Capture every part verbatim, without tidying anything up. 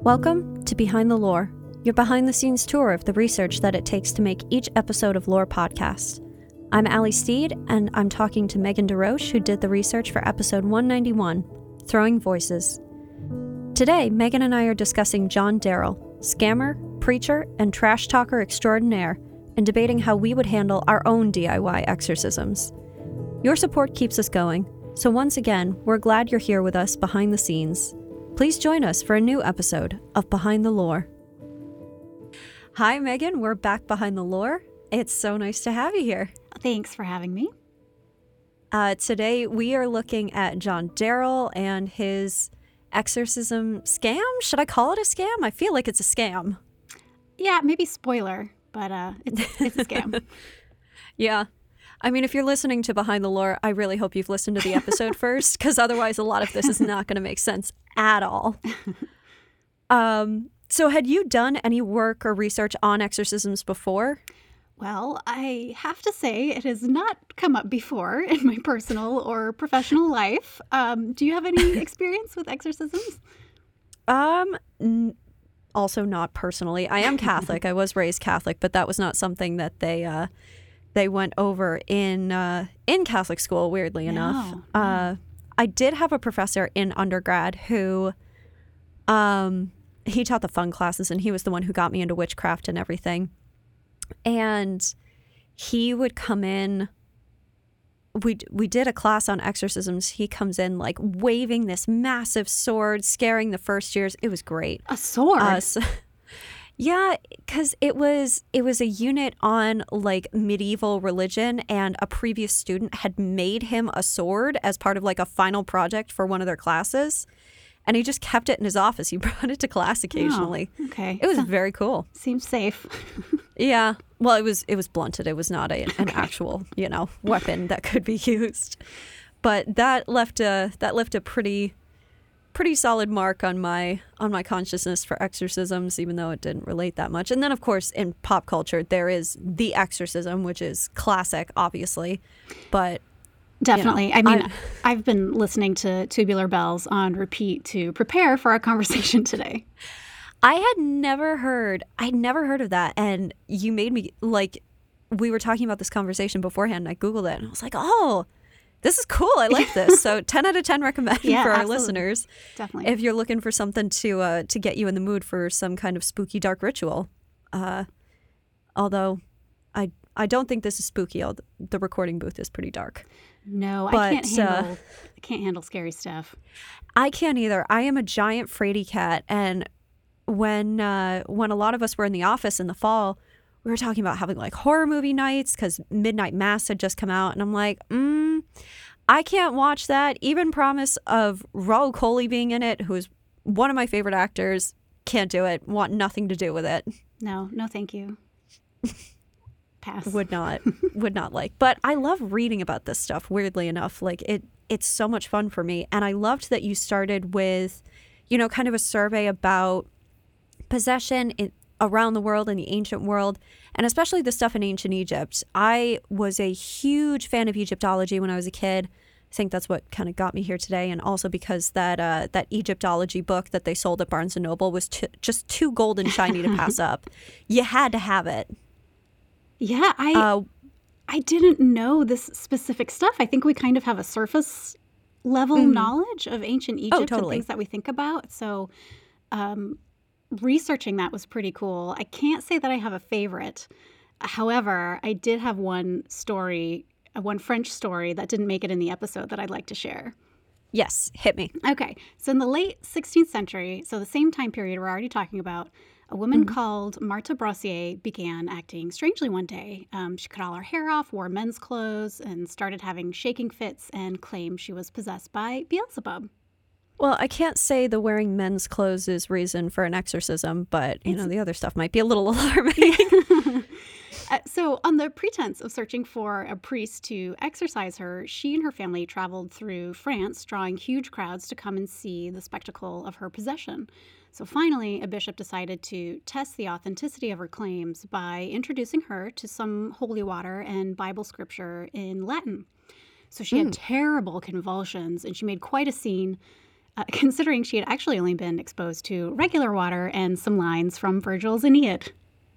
Welcome to Behind the Lore, your behind-the-scenes tour of the research that it takes to make each episode of Lore podcast. I'm Allie Steed, and I'm talking to Megan DeRoche, who did the research for episode one ninety-one, Throwing Voices. Today, Megan and I are discussing John Darrell, scammer, preacher, and trash talker extraordinaire, and debating how we would handle our own D I Y exorcisms. Your support keeps us going, so once again, we're glad you're here with us behind the scenes. Please join us for a new episode of Behind the Lore. Hi, Megan. We're back behind the lore. It's so nice to have you here. Thanks for having me. Uh, today, we are looking at John Darrell and his exorcism scam. Should I call it a scam? I feel like it's a scam. Yeah, maybe spoiler, but uh, it's, it's a scam. Yeah. I mean, if you're listening to Behind the Lore, I really hope you've listened to the episode first, because otherwise a lot of this is not going to make sense at all. Um, so had you done any work or research on exorcisms before? Well, I have to say it has not come up before in my personal or professional life. Um, do you have any experience with exorcisms? Um, n- also not personally. I am Catholic. I was raised Catholic, but that was not something that they uh, they went over in uh, in Catholic school, weirdly No. enough. Uh, I did have a professor in undergrad who, um, he taught the fun classes, and he was the one who got me into witchcraft and everything. And he would come in. We we did a class on exorcisms. He comes in like waving this massive sword, scaring the first years. It was great. A sword? Uh, so, yeah, because it was it was a unit on like medieval religion, and a previous student had made him a sword as part of like a final project for one of their classes, and he just kept it in his office. He brought it to class occasionally. Oh, okay. It was So- very cool. Seems safe. Yeah. Well, it was it was blunted. It was not a, an actual, you know, weapon that could be used. But that left a that left a pretty pretty solid mark on my on my consciousness for exorcisms, even though it didn't relate that much. And then, of course, in pop culture, there is The Exorcism, which is classic, obviously. But Definitely. You know, I mean, I- I've been listening to Tubular Bells on repeat to prepare for our conversation today. I had never heard, I'd never heard of that. And you made me, like, we were talking about this conversation beforehand, and I Googled it, and I was like, oh, this is cool. I like this. So ten out of ten recommend Yeah, for our absolutely. listeners. Definitely. If you're looking for something to uh, to get you in the mood for some kind of spooky, dark ritual. Uh, although I I don't think this is spooky. Although the recording booth is pretty dark. no, I but, can't handle uh, I can't handle scary stuff. I can't either. I am a giant fraidy cat, and when uh, when a lot of us were in the office in the fall, we were talking about having like horror movie nights because Midnight Mass had just come out, and I'm like, mm, I can't watch that. Even promise of Raul Coley being in it, who is one of my favorite actors, can't do it. Want nothing to do with it. No, no thank you. Pass. Would not would not like. But I love reading about this stuff. Weirdly enough, like it it's so much fun for me, and I loved that you started with, you know, kind of a survey about possession in, around the world in the ancient world, and especially the stuff in ancient Egypt. I was a huge fan of Egyptology when I was a kid. I think that's what kind of got me here today, and also because that uh, that Egyptology book that they sold at Barnes and Noble was t- just too gold and shiny to pass up. You had to have it. Yeah, I Uh, I didn't know this specific stuff. I think we kind of have a surface level Mhm. knowledge of ancient Egypt and totally. things that we think about. So, um, researching that was pretty cool. I can't say that I have a favorite. However, I did have one story, uh, one French story that didn't make it in the episode that I'd like to share. yes, hit me. Okay, so in the late sixteenth century, so the same time period we're already talking about, a woman called Marthe Brossier began acting strangely one day. Um, she cut all her hair off, wore men's clothes, and started having shaking fits and claimed she was possessed by Beelzebub. Well, I can't say the wearing men's clothes is reason for an exorcism, but, you know, the other stuff might be a little alarming. Uh, so, on the pretense of searching for a priest to exorcise her, she and her family traveled through France, drawing huge crowds to come and see the spectacle of her possession. So, finally, a bishop decided to test the authenticity of her claims by introducing her to some holy water and Bible scripture in Latin. So, she had terrible convulsions and she made quite a scene. uh, considering she had actually only been exposed to regular water and some lines from Virgil's Aeneid.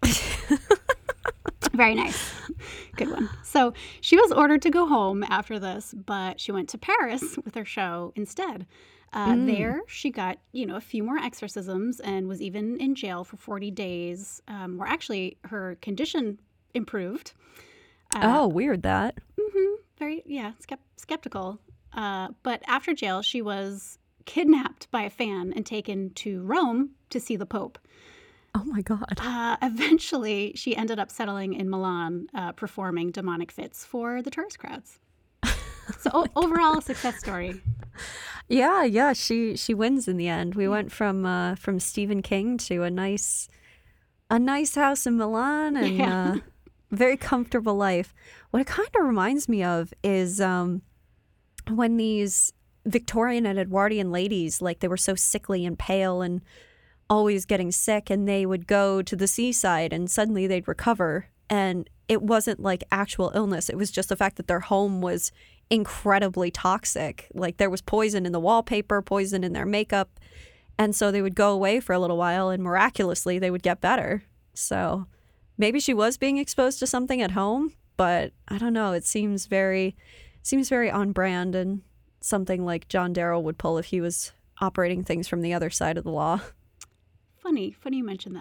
Very nice. Good one. So she was ordered to go home after this, but she went to Paris with her show instead. Uh, mm. There, she got, you know, a few more exorcisms and was even in jail for forty days, um, where actually her condition improved. Uh, oh, weird that. Mm-hmm, very, yeah, skept- skeptical. Uh, but after jail, she was kidnapped by a fan and taken to Rome to see the Pope. Oh, my God. Uh, eventually, she ended up settling in Milan, uh, performing demonic fits for the tourist crowds. So o- overall, a success story. Yeah, yeah, she she wins in the end. We went from uh, from Stephen King to a nice a nice house in Milan and yeah. uh, very comfortable life. What it kind of reminds me of is um, when these Victorian and Edwardian ladies, like they were so sickly and pale and always getting sick, and they would go to the seaside and suddenly they'd recover. And it wasn't like actual illness. It was just the fact that their home was incredibly toxic. Like there was poison in the wallpaper, poison in their makeup. And so they would go away for a little while and miraculously they would get better. So maybe she was being exposed to something at home, but I don't know. It seems very, seems very on brand and something like John Darrell would pull if he was operating things from the other side of the law. Funny, funny you mentioned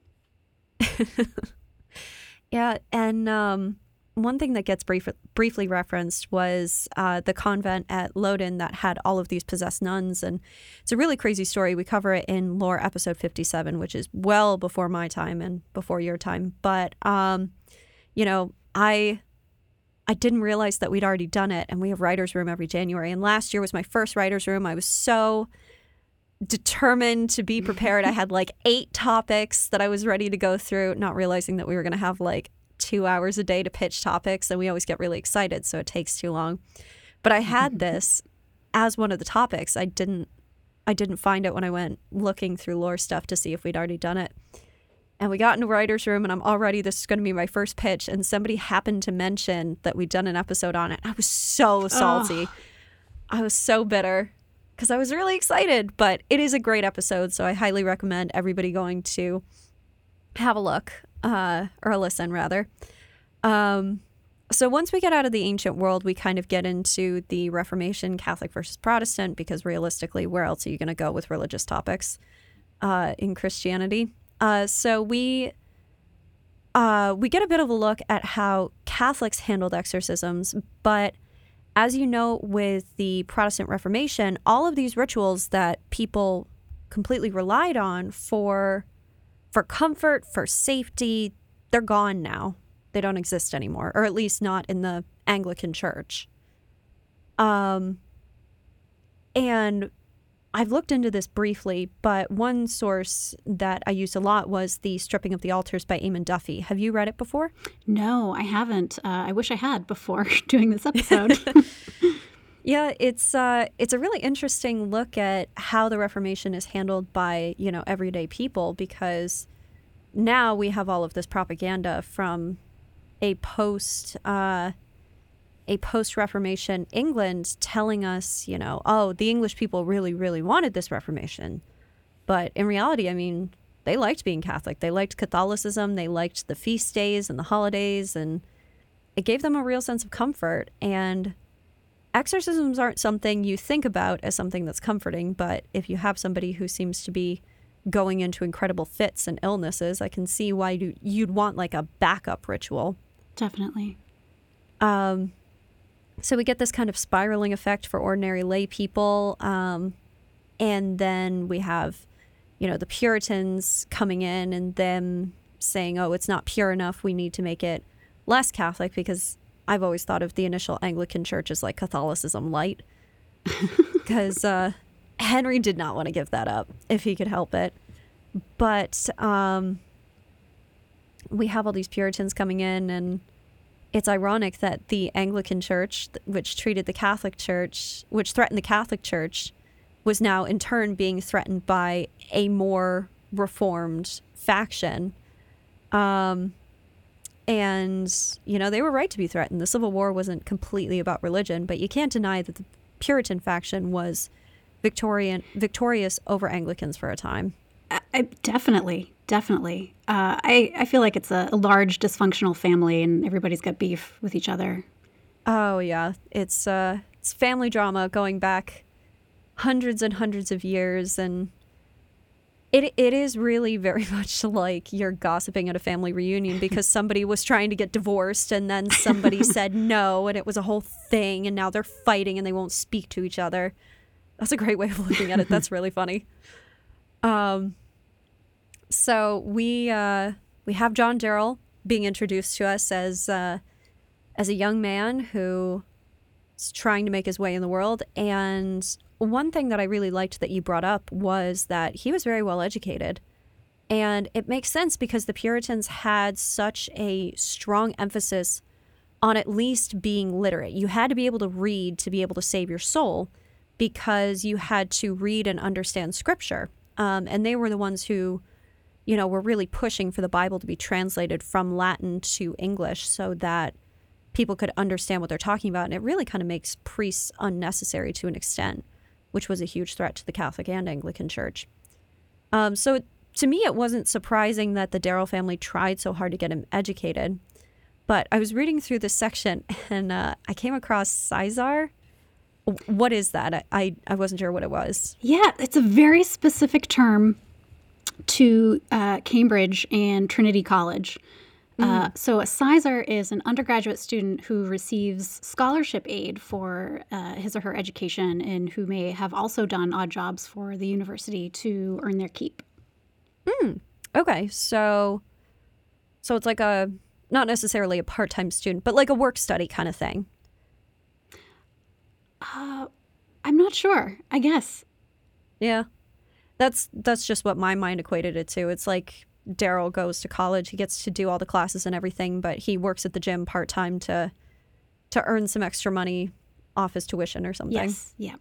that. Yeah, and um, one thing that gets brief, briefly referenced was uh, the convent at Loudun that had all of these possessed nuns, and it's a really crazy story. We cover it in Lore episode fifty-seven, which is well before my time and before your time. But um, you know, I I didn't realize that we'd already done it, and we have writers' room every January. And last year was my first writers' room. I was so determined to be prepared. I had like eight topics that I was ready to go through, not realizing that we were going to have like two hours a day to pitch topics, and we always get really excited, so it takes too long. But I had this as one of the topics. I didn't I didn't find it when I went looking through lore stuff to see if we'd already done it. And we got into writer's room, and I'm already, this is going to be my first pitch, and somebody happened to mention that we'd done an episode on it. I was so salty. Oh. I was so bitter. Because I was really excited, but it is a great episode, so I highly recommend everybody going to have a look, uh, or a listen, rather. Um, so once we get out of the ancient world, we kind of get into the Reformation, Catholic versus Protestant, because realistically, where else are you going to go with religious topics uh, in Christianity? Uh, so we uh, we get a bit of a look at how Catholics handled exorcisms, but as you know, with the Protestant Reformation, all of these rituals that people completely relied on for for comfort, for safety, they're gone now. They don't exist anymore, or at least not in the Anglican Church. Um, and I've looked into this briefly, but one source that I used a lot was The Stripping of the Altars by Eamon Duffy. Have you read it before? No, I haven't. Uh, I wish I had before doing this episode. Yeah, it's uh, it's a really interesting look at how the Reformation is handled by, you know, everyday people, because now we have all of this propaganda from a post uh, a post-Reformation England telling us, you know, oh, the English people really, really wanted this Reformation. But in reality, I mean, they liked being Catholic. They liked Catholicism. They liked the feast days and the holidays, and it gave them a real sense of comfort. And exorcisms aren't something you think about as something that's comforting, but if you have somebody who seems to be going into incredible fits and illnesses, I can see why you, you'd want like a backup ritual. Definitely. Um, so we get this kind of spiraling effect for ordinary lay people. Um, and then we have, you know, the Puritans coming in and them saying, oh, it's not pure enough. We need to make it less Catholic, because I've always thought of the initial Anglican Church as like Catholicism light, because uh, Henry did not want to give that up if he could help it. But um, we have all these Puritans coming in, and it's ironic that the Anglican Church, which treated the Catholic Church, which threatened the Catholic Church, was now in turn being threatened by a more reformed faction. Um, and, you know, they were right to be threatened. The Civil War wasn't completely about religion, but you can't deny that the Puritan faction was Victorian, victorious over Anglicans for a time. I, I, definitely, definitely. Uh, I, I feel like it's a, a large dysfunctional family and everybody's got beef with each other. Oh, yeah. It's, uh, it's family drama going back hundreds and hundreds of years, and it it is really very much like you're gossiping at a family reunion because somebody was trying to get divorced and then somebody said no, and it was a whole thing, and now they're fighting and they won't speak to each other. That's a great way of looking at it. That's really funny. Um, so we uh, we have John Darrell being introduced to us as uh, as a young man who is trying to make his way in the world. And one thing that I really liked that you brought up was that he was very well educated. And it makes sense because the Puritans had such a strong emphasis on at least being literate. You had to be able to read to be able to save your soul, because you had to read and understand scripture. Um, and they were the ones who, you know, were really pushing for the Bible to be translated from Latin to English so that people could understand what they're talking about. And it really kind of makes priests unnecessary to an extent, which was a huge threat to the Catholic and Anglican Church. Um, so to me, it wasn't surprising that the Darrell family tried so hard to get him educated. But I was reading through this section and uh, I came across Sizar. What is that? I, I, I wasn't sure what it was. Yeah, it's a very specific term to uh, Cambridge and Trinity College. Mm. Uh, so a Sizar is an undergraduate student who receives scholarship aid for uh, his or her education and who may have also done odd jobs for the university to earn their keep. Mm. Okay, so so it's like a, not necessarily a part-time student, but like a work study kind of thing. Uh, I'm not sure, I guess. Yeah. That's that's just what my mind equated it to. It's like Darrell goes to college, he gets to do all the classes and everything, but he works at the gym part-time to to earn some extra money off his tuition or something. Yes, yeah.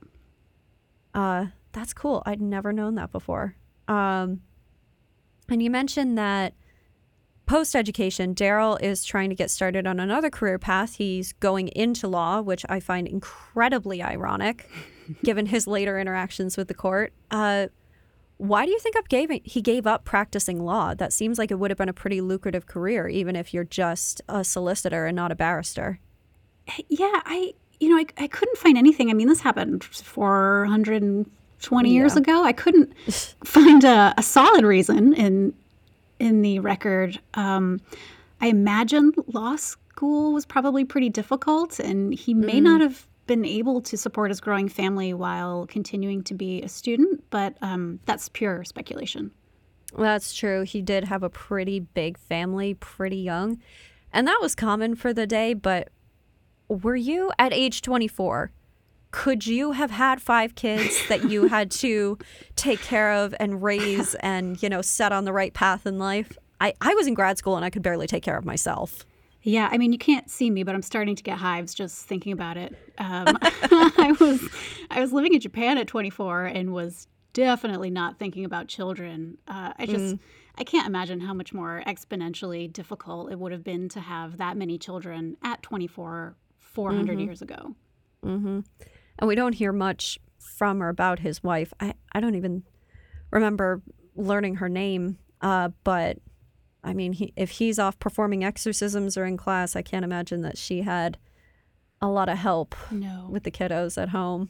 Uh, that's cool. I'd never known that before. Um, and you mentioned that post-education, Darrell is trying to get started on another career path. He's going into law, which I find incredibly ironic, given his later interactions with the court. Uh, why do you think up gave, he gave up practicing law? That seems like it would have been a pretty lucrative career, even if you're just a solicitor and not a barrister. Yeah, I, you know, I, I couldn't find anything. I mean, this happened four hundred twenty yeah. years ago. I couldn't find a, a solid reason in in the record. Um, I imagine law school was probably pretty difficult, and he may mm. not have been able to support his growing family while continuing to be a student, but um, that's pure speculation. That's true. He did have a pretty big family, pretty young, and that was common for the day, but were you at age twenty-four? Could you have had five kids that you had to take care of and raise and, you know, set on the right path in life? I, I was in grad school and I could barely take care of myself. Yeah, I mean, you can't see me, but I'm starting to get hives just thinking about it. Um, I was I was living in Japan at twenty-four and was definitely not thinking about children. Uh, I just, mm. I can't imagine how much more exponentially difficult it would have been to have that many children at twenty-four, four hundred mm-hmm. years ago. Mm-hmm. And we don't hear much from or about his wife. I, I don't even remember learning her name. Uh, but, I mean, he, if he's off performing exorcisms or in class, I can't imagine that she had a lot of help no. with the kiddos at home.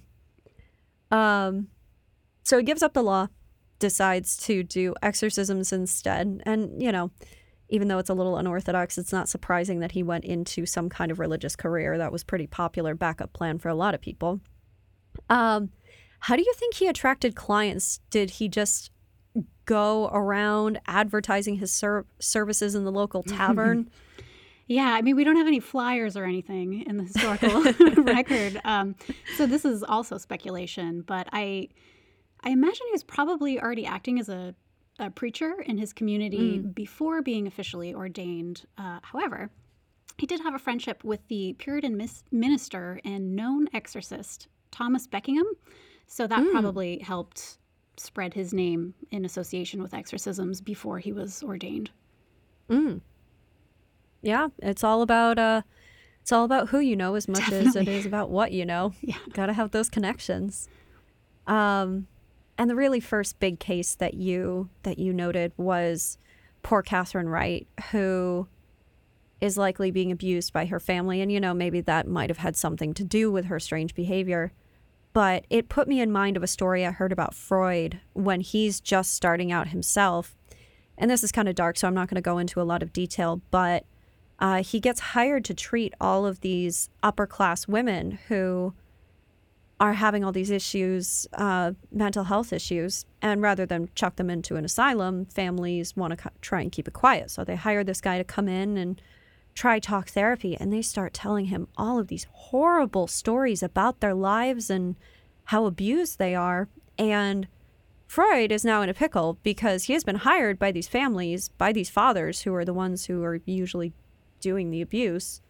Um, so he gives up the law, decides to do exorcisms instead. And, you know, even though it's a little unorthodox, it's not surprising that he went into some kind of religious career. That was pretty popular backup plan for a lot of people. Um, how do you think he attracted clients? Did he just go around advertising his ser- services in the local tavern? Yeah, I mean, we don't have any flyers or anything in the historical record. Um, so this is also speculation, but I I imagine he was probably already acting as a, a preacher in his community mm. before being officially ordained. Uh, however, he did have a friendship with the Puritan mis- minister and known exorcist, Thomas Beckingham. So that mm. probably helped spread his name in association with exorcisms before he was ordained. Mm. Yeah, it's all about uh, it's all about who you know as much Definitely. as it is about what you know. Yeah, gotta have those connections. Um, and the really first big case that you that you noted was poor Catherine Wright, who is likely being abused by her family. And, you know, maybe that might have had something to do with her strange behavior. But it put me in mind of a story I heard about Freud when he's just starting out himself. And this is kind of dark, so I'm not going to go into a lot of detail. But uh, he gets hired to treat all of these upper-class women who are having all these issues, uh, mental health issues. And rather than chuck them into an asylum, families want to co- try and keep it quiet. So they hire this guy to come in and try talk therapy, and they start telling him all of these horrible stories about their lives and how abused they are. And Freud is now in a pickle because he has been hired by these families, by these fathers who are the ones who are usually doing the abuse.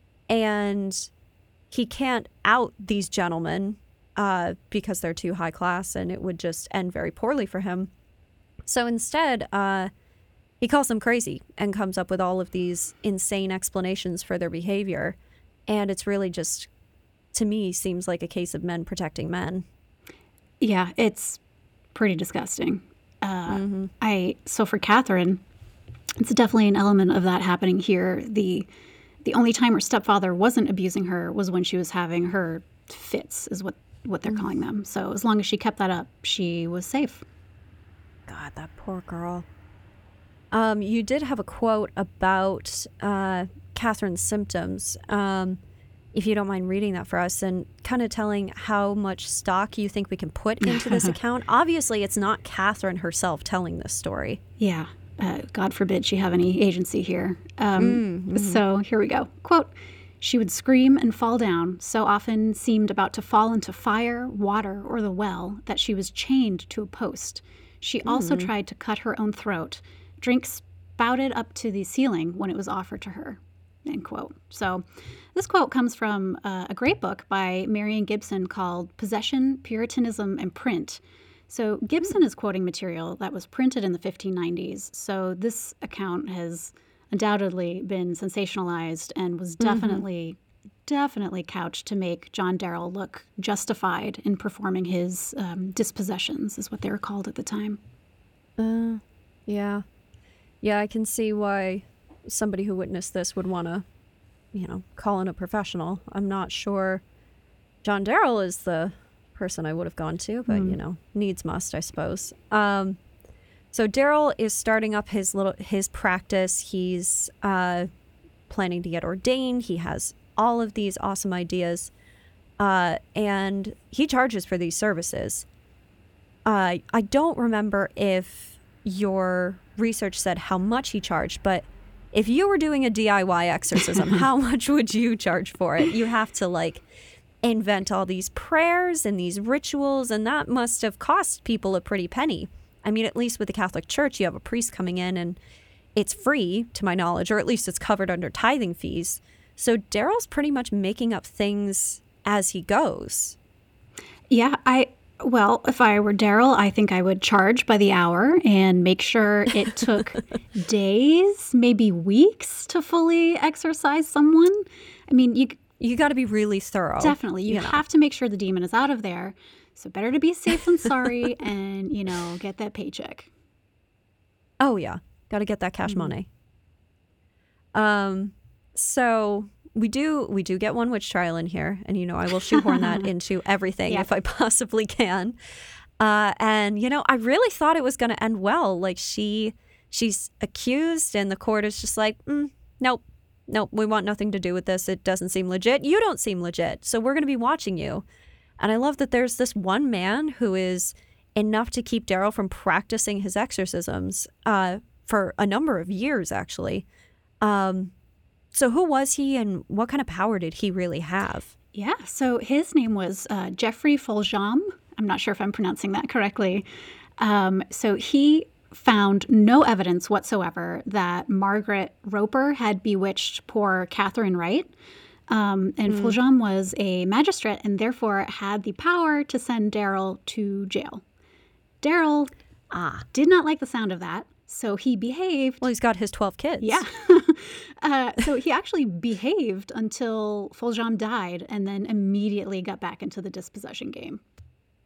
And he can't out these gentlemen uh, because they're too high class, and it would just end very poorly for him. So instead, uh, he calls them crazy and comes up with all of these insane explanations for their behavior. And it's really just, to me, seems like a case of men protecting men. Yeah, it's pretty disgusting. Uh, mm-hmm. I so for Catherine, it's definitely an element of that happening here. The the only time her stepfather wasn't abusing her was when she was having her fits, is what, what they're mm-hmm. calling them. So as long as she kept that up, she was safe. God, that poor girl. Um, you did have a quote about uh, Catherine's symptoms. Um, if you don't mind reading that for us and kind of telling how much stock you think we can put into this account. Obviously, it's not Catherine herself telling this story. Yeah. Uh, God forbid she have any agency here. Um, mm-hmm. So here we go. Quote, "She would scream and fall down, so often seemed about to fall into fire, water, or the well, that she was chained to a post. She mm-hmm. also tried to cut her own throat. Drink spouted up to the ceiling when it was offered to her." End quote. So this quote comes from uh, a great book by Marian Gibson called Possession, Puritanism, and Print. So Gibson is quoting material that was printed in the fifteen nineties. So this account has undoubtedly been sensationalized and was definitely, mm-hmm. definitely couched to make John Darrell look justified in performing his um, dispossessions, is what they were called at the time. Uh, yeah. Yeah, I can see why somebody who witnessed this would want to, you know, call in a professional. I'm not sure John Darrell is the person I would have gone to, but, mm. you know, needs must, I suppose. Um, so Darrell is starting up his little his practice. He's uh, planning to get ordained. He has all of these awesome ideas, uh, and he charges for these services. Uh, I don't remember if your research said how much he charged, but if you were doing a D I Y exorcism, how much would you charge for it? You have to, like, invent all these prayers and these rituals, and that must have cost people a pretty penny. I mean, at least with the Catholic Church, you have a priest coming in, and it's free, to my knowledge, or at least it's covered under tithing fees. So Darrell's pretty much making up things as he goes. Yeah, I... Well, if I were Darrell, I think I would charge by the hour and make sure it took days, maybe weeks to fully exorcise someone. I mean, you you got to be really thorough. Definitely. You, you have know. to make sure the demon is out of there. So better to be safe than sorry and, you know, get that paycheck. Oh, yeah. Got to get that cash mm-hmm. money. Um. So... We do we do get one witch trial in here, and, you know, I will shoehorn that into everything yeah. if I possibly can. Uh, and, you know, I really thought it was going to end well. Like, she she's accused, and the court is just like, mm, nope, nope, we want nothing to do with this. It doesn't seem legit. You don't seem legit, so we're going to be watching you. And I love that there's this one man who is enough to keep Darrell from practicing his exorcisms uh, for a number of years, actually. Um So who was he, and what kind of power did he really have? Yeah, so his name was uh, Geoffrey Foljambe. I'm not sure if I'm pronouncing that correctly. Um, so he found no evidence whatsoever that Margaret Roper had bewitched poor Catherine Wright. Um, and mm. Foljambe was a magistrate and therefore had the power to send Darrell to jail. Darrell ah. did not like the sound of that. So he behaved. Well, he's got his twelve kids. Yeah. uh, so he actually behaved until Foljambe died and then immediately got back into the dispossession game.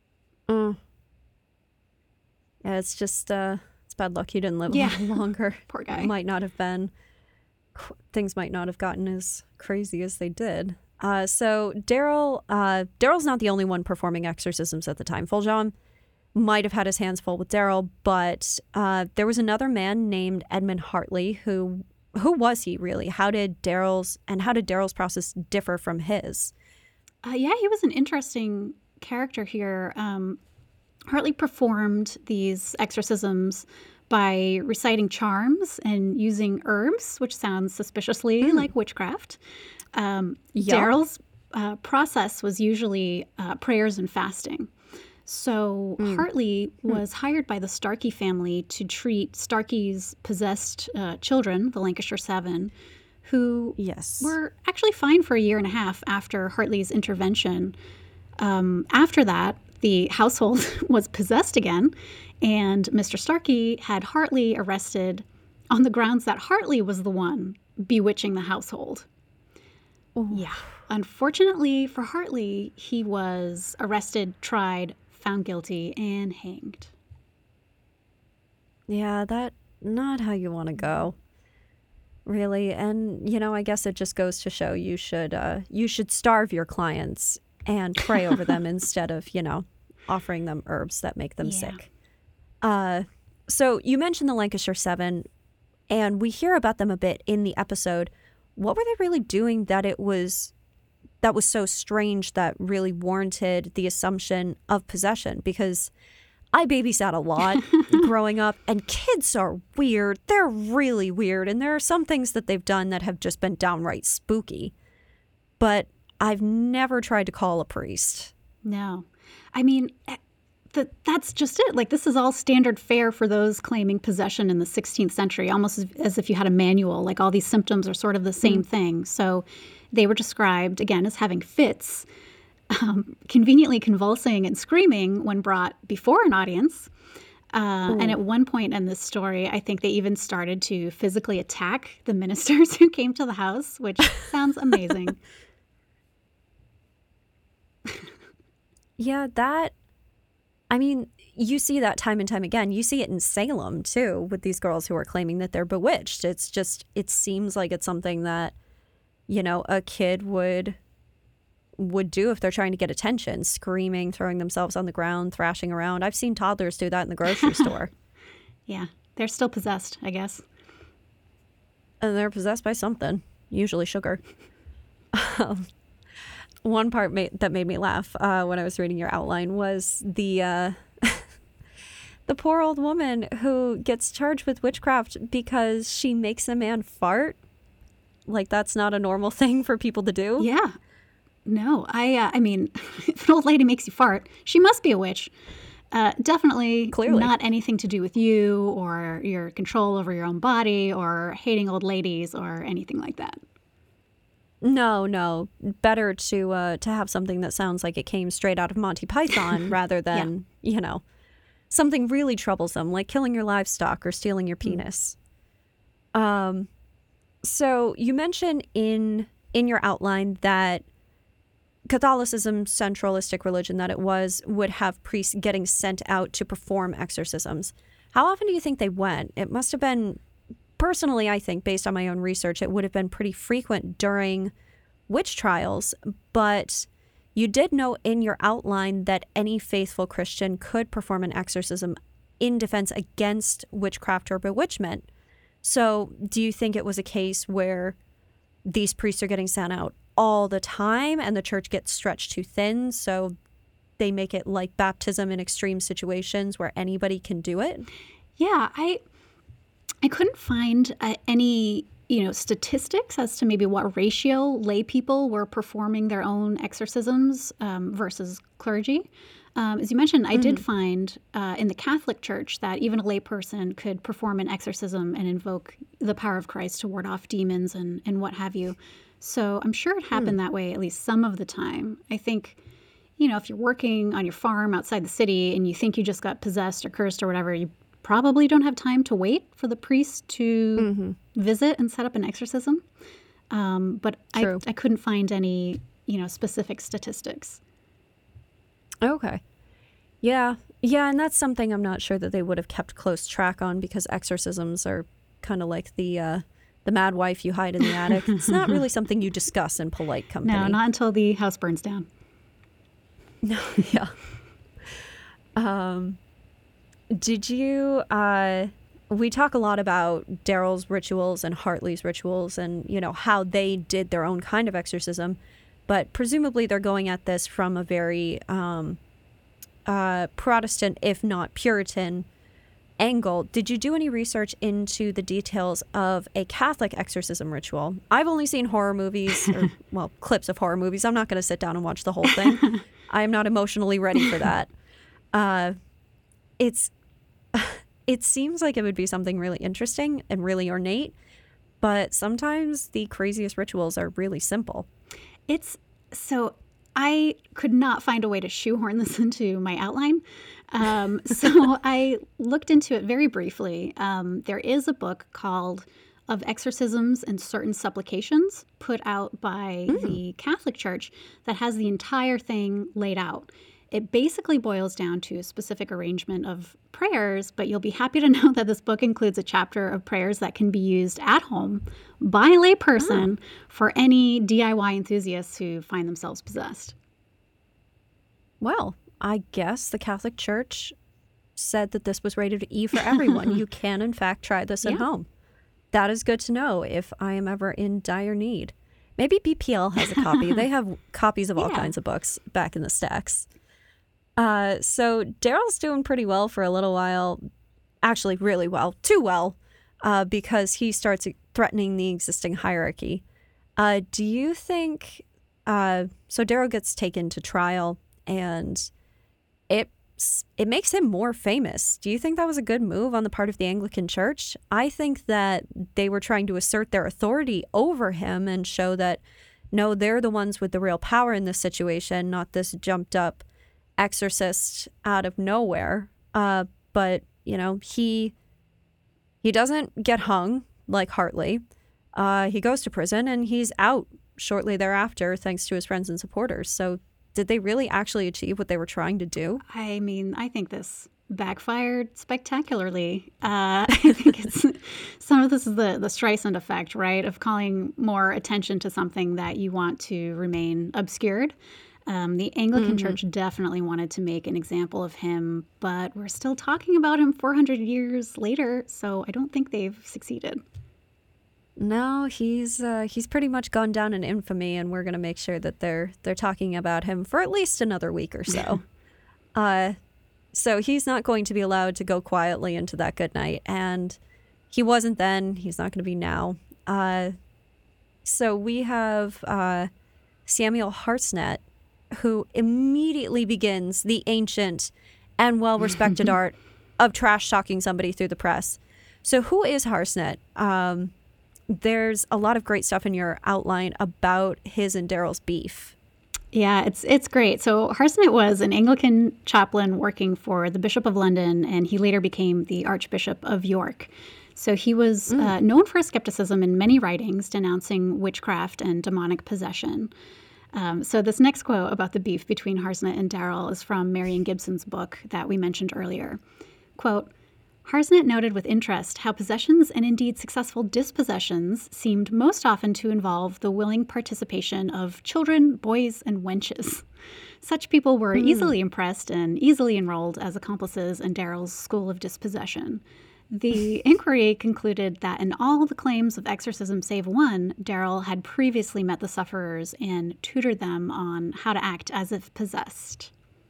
Mm. Yeah, it's just, uh, it's bad luck. He didn't live Yeah. a little longer. Poor guy. Might not have been, things might not have gotten as crazy as they did. Uh, so Daryl, uh, Daryl's not the only one performing exorcisms at the time. Fuljon might have had his hands full with Daryl, but uh, there was another man named Edmund Hartley who, who was he really? How did Daryl's, and how did Daryl's process differ from his? Uh, yeah, he was an interesting character here. Um, Hartley performed these exorcisms by reciting charms and using herbs, which sounds suspiciously mm. like witchcraft. Um, yep. Daryl's uh, process was usually uh, prayers and fasting. So mm. Hartley was mm. hired by the Starkey family to treat Starkey's possessed uh, children, the Lancashire Seven, who yes. were actually fine for a year and a half after Hartley's intervention. Um, after that, the household was possessed again, and Mister Starkey had Hartley arrested on the grounds that Hartley was the one bewitching the household. Ooh. Yeah. Unfortunately for Hartley, he was arrested, tried, found guilty, and hanged. Yeah, that not how you want to go, really. And you know, I guess it just goes to show you should uh, you should starve your clients and pray over them instead of, you know, offering them herbs that make them yeah. sick. Uh, so you mentioned the Lancashire Seven, and we hear about them a bit in the episode. What were they really doing that it was that was so strange that really warranted the assumption of possession? Because I babysat a lot growing up, and kids are weird. They're really weird, and there are some things that they've done that have just been downright spooky. But I've never tried to call a priest. No. I mean, th- that's just it. Like, this is all standard fare for those claiming possession in the sixteenth century, almost as, as if you had a manual. Like, all these symptoms are sort of the same mm. thing. So they were described, again, as having fits, um, conveniently convulsing and screaming when brought before an audience. Uh, and at one point in this story, I think they even started to physically attack the ministers who came to the house, which sounds amazing. Yeah, that, I mean, you see that time and time again. You see it in Salem, too, with these girls who are claiming that they're bewitched. It's just, it seems like it's something that, you know, a kid would would do if they're trying to get attention, screaming, throwing themselves on the ground, thrashing around. I've seen toddlers do that in the grocery store. Yeah, they're still possessed, I guess. And they're possessed by something, usually sugar. Um, one part made, that made me laugh uh, when I was reading your outline was the uh, the poor old woman who gets charged with witchcraft because she makes a man fart. Like, that's not a normal thing for people to do. Yeah. No, I uh, I mean, if an old lady makes you fart, she must be a witch. Uh, definitely Clearly not anything to do with you or your control over your own body or hating old ladies or anything like that. No, no. Better to uh, to have something that sounds like it came straight out of Monty Python rather than, yeah. you know, something really troublesome like killing your livestock or stealing your penis. Mm. Um, so you mentioned in in your outline that Catholicism, centralistic religion that it was, would have priests getting sent out to perform exorcisms. How often do you think they went? It must have been, personally, I think, based on my own research, it would have been pretty frequent during witch trials. But you did note in your outline that any faithful Christian could perform an exorcism in defense against witchcraft or bewitchment. So do you think it was a case where these priests are getting sent out all the time and the church gets stretched too thin, so they make it like baptism in extreme situations where anybody can do it? Yeah, I I couldn't find uh, any, you know, statistics as to maybe what ratio lay people were performing their own exorcisms um, versus clergy. Um, as you mentioned, I mm. did find uh, in the Catholic Church that even a lay person could perform an exorcism and invoke the power of Christ to ward off demons and, and what have you. So I'm sure it happened mm. that way at least some of the time. I think, you know, if you're working on your farm outside the city and you think you just got possessed or cursed or whatever, you probably don't have time to wait for the priest to mm-hmm. visit and set up an exorcism. Um, but I, I couldn't find any, you know, specific statistics. Okay. Yeah. Yeah, and that's something I'm not sure that they would have kept close track on, because exorcisms are kind of like the uh, the mad wife you hide in the attic. It's not really something you discuss in polite company. No, not until the house burns down. No, yeah. Um, did you, uh, we talk a lot about Daryl's rituals and Hartley's rituals and, you know, how they did their own kind of exorcism, but presumably they're going at this from a very um, uh, Protestant, if not Puritan, angle. Did you do any research into the details of a Catholic exorcism ritual? I've only seen horror movies, or, well, clips of horror movies. I'm not going to sit down and watch the whole thing. I am not emotionally ready for that. Uh, it's, it seems like it would be something really interesting and really ornate, but sometimes the craziest rituals are really simple. It's so I could not find a way to shoehorn this into my outline. Um, so I looked into it very briefly. Um, there is a book called Of Exorcisms and Certain Supplications put out by mm. the Catholic Church that has the entire thing laid out. It basically boils down to a specific arrangement of prayers, but you'll be happy to know that this book includes a chapter of prayers that can be used at home by a layperson oh. for any D I Y enthusiasts who find themselves possessed. Well, I guess the Catholic Church said that this was rated E for everyone. You can, in fact, try this at yeah. home. That is good to know if I am ever in dire need. Maybe B P L has a copy. They have copies of all yeah. kinds of books back in the stacks. Uh, so Daryl's doing pretty well for a little while, actually really well, too well, uh, because he starts threatening the existing hierarchy. Uh, do you think, uh, so Daryl gets taken to trial and it, it makes him more famous. Do you think that was a good move on the part of the Anglican Church? I think that they were trying to assert their authority over him and show that, no, they're the ones with the real power in this situation, not this jumped up exorcist out of nowhere. Uh, but, you know, he he doesn't get hung like Hartley. Uh, he goes to prison and he's out shortly thereafter thanks to his friends and supporters. So did they really actually achieve what they were trying to do? I mean, I think this backfired spectacularly. Uh, I think it's some of this is the, the Streisand effect, right? Of calling more attention to something that you want to remain obscured. Um, the Anglican mm-hmm. Church definitely wanted to make an example of him, but we're still talking about him four hundred years later, so I don't think they've succeeded. No, he's uh, he's pretty much gone down in infamy, and we're going to make sure that they're they're talking about him for at least another week or so. uh, so he's not going to be allowed to go quietly into that good night, and he wasn't then. He's not going to be now. Uh, so we have uh, Samuel Hartnett, who immediately begins the ancient and well-respected art of trash-talking somebody through the press. So who is Hartnett? Um, there's a lot of great stuff in your outline about his and Daryl's beef. Yeah, it's it's great. So Hartnett was an Anglican chaplain working for the Bishop of London, and he later became the Archbishop of York. So he was mm. uh, known for his skepticism in many writings denouncing witchcraft and demonic possession. Um, so this next quote about the beef between Hartnett and Daryl is from Marian Gibson's book that we mentioned earlier. Quote, Hartnett noted with interest how possessions and indeed successful dispossessions seemed most often to involve the willing participation of children, boys, and wenches. Such people were mm. easily impressed and easily enrolled as accomplices in Daryl's school of dispossession. The inquiry concluded that in all the claims of exorcism save one, Daryl had previously met the sufferers and tutored them on how to act as if possessed.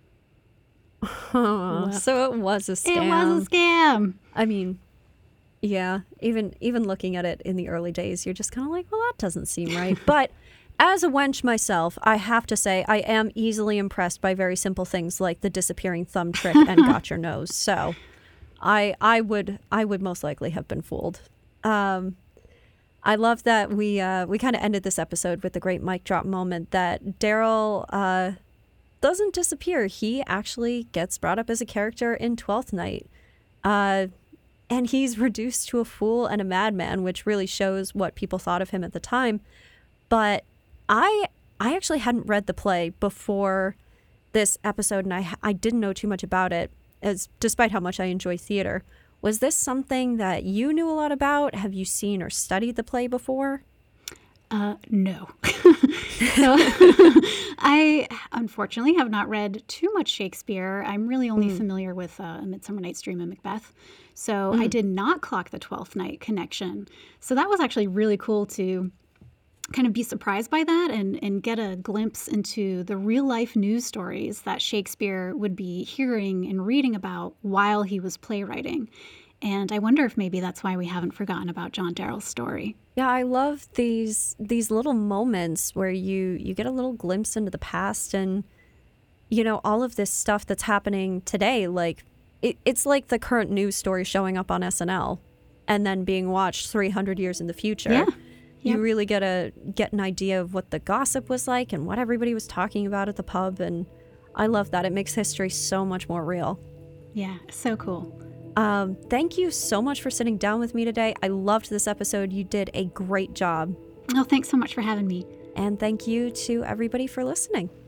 Oh, so it was a scam. It was a scam. I mean, yeah, even even looking at it in the early days, you're just kind of like, well, that doesn't seem right. But as a wench myself, I have to say I am easily impressed by very simple things like the disappearing thumb trick and got your nose. So I I would I would most likely have been fooled. Um, I love that we uh, we kind of ended this episode with the great mic drop moment that Daryl uh, doesn't disappear. He actually gets brought up as a character in Twelfth Night, uh, and he's reduced to a fool and a madman, which really shows what people thought of him at the time. But I I actually hadn't read the play before this episode and I I didn't know too much about it, as despite how much I enjoy theater. Was this something that you knew a lot about? Have you seen or studied the play before? Uh, no. So I unfortunately have not read too much Shakespeare. I'm really only mm. familiar with uh, A Midsummer Night's Dream and Macbeth. So mm. I did not clock the Twelfth Night connection. So that was actually really cool to kind of be surprised by that and, and get a glimpse into the real life news stories that Shakespeare would be hearing and reading about while he was playwriting. And I wonder if maybe that's why we haven't forgotten about John Darrell's story. Yeah, I love these these little moments where you, you get a little glimpse into the past and, you know, all of this stuff that's happening today. Like, it, it's like the current news story showing up on S N L and then being watched three hundred years in the future. Yeah. You Yep. really get a get an idea of what the gossip was like and what everybody was talking about at the pub. And I love that. It makes history so much more real. Yeah, so cool. Um, thank you so much for sitting down with me today. I loved this episode. You did a great job. Oh, thanks so much for having me. And thank you to everybody for listening.